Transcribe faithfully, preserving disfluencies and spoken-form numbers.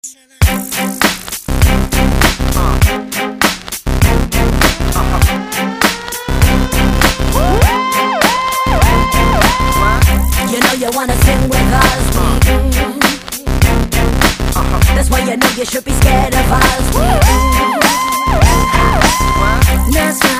You know you wanna sing with us. That's why you know you should be scared of us. That's